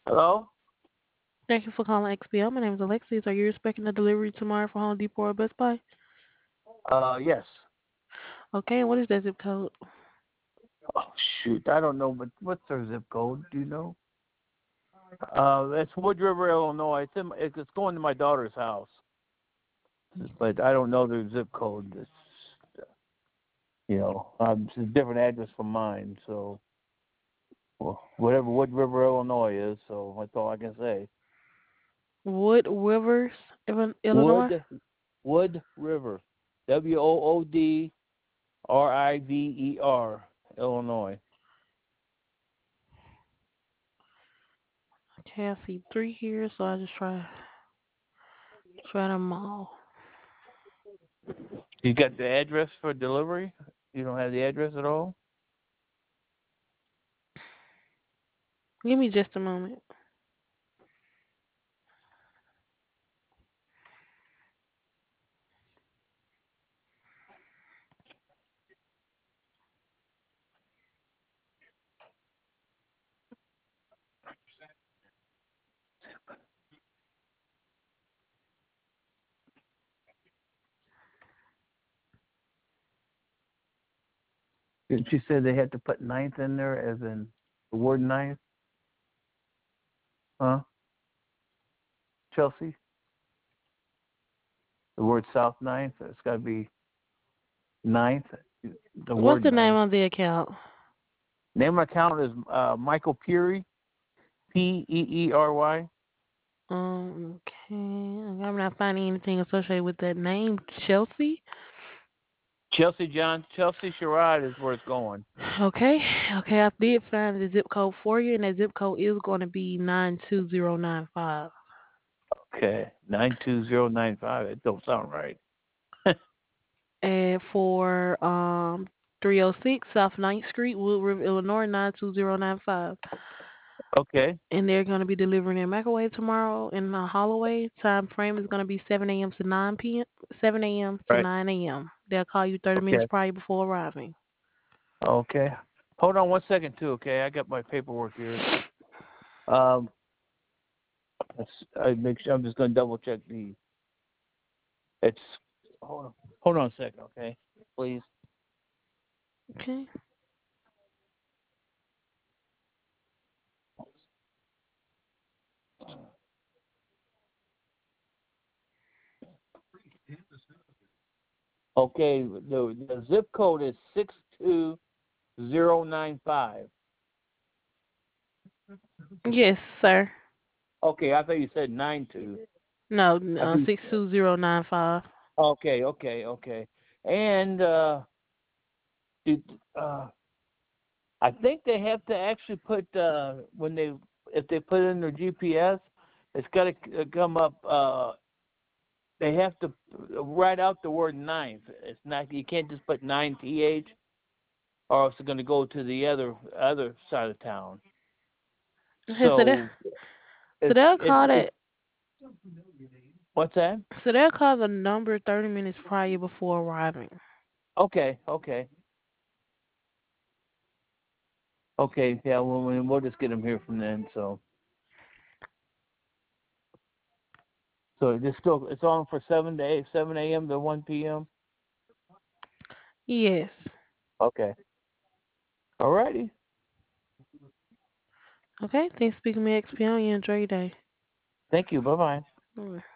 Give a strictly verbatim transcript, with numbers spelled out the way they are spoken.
Hello? Thank you for calling X P L. My name is Alexis. Are you expecting a delivery tomorrow for Home Depot or Best Buy? Uh, yes. Okay, and what is that zip code? Oh, shoot. I don't know, but what's their zip code? Do you know? Uh, it's Wood River, Illinois. It's, in, it's going to my daughter's house, but I don't know their zip code. It's, you know, um, it's a different address from mine, so well, whatever Wood River, Illinois is, so that's all I can say. Wood Rivers, Illin- Illinois. Wood, Wood River. W O O D R I V E R, Illinois. Okay, I see three here, so I just try try them all. You got the address for delivery? You don't have the address at all? Give me just a moment. Did she say they had to put ninth in there as in the word ninth? Huh? Chelsea? The word South Ninth? It's got to be ninth. The What's word the name ninth. of the account? Name of account is uh, Michael Peary, P E E R Y. Um, okay, I'm not finding anything associated with that name. Chelsea. Chelsea John, Chelsea Sherrod is where it's going. Okay, okay, I did find the zip code for you, and that zip code is going to be nine two zero nine five. Okay, nine two zero nine five. It don't sound right. And for um three oh six South Ninth Street, Wood River, Illinois nine two zero nine five. Okay, And they're going to be delivering in microwave tomorrow in uh, Holloway. Time frame is going to be seven a m to nine p m. seven a m to right. nine a m. They'll call you thirty minutes Okay, prior before arriving. okay. Hold on one second too. Okay, I got my paperwork here. Um, let's, I make sure. I'm just going to double check the. It's hold on. Hold on a second, okay? Please. Okay. Okay, the the zip code is six two zero nine five. Yes, sir. Okay, I thought you said nine two. No, I uh, think. six two zero nine five. Okay, okay, okay. And uh, did, uh, I think they have to actually put uh when they if they put in their G P S, it's got to come up. Uh, they have to write out the word ninth. It's not you can't just put nine th, or else it's going to go to the other other side of town. Okay, so they So so it's they'll it's call it's that what's that? so they'll call the number thirty minutes prior before arriving. Okay, okay, okay. Yeah, well, we- we'll just get them here from then. So so it's still it's on for seven to eight, seven a m to one p m. Yes. Okay, alrighty. Okay, thanks for speaking to me, X P M. You enjoy your day. Thank you. Bye bye. Mm.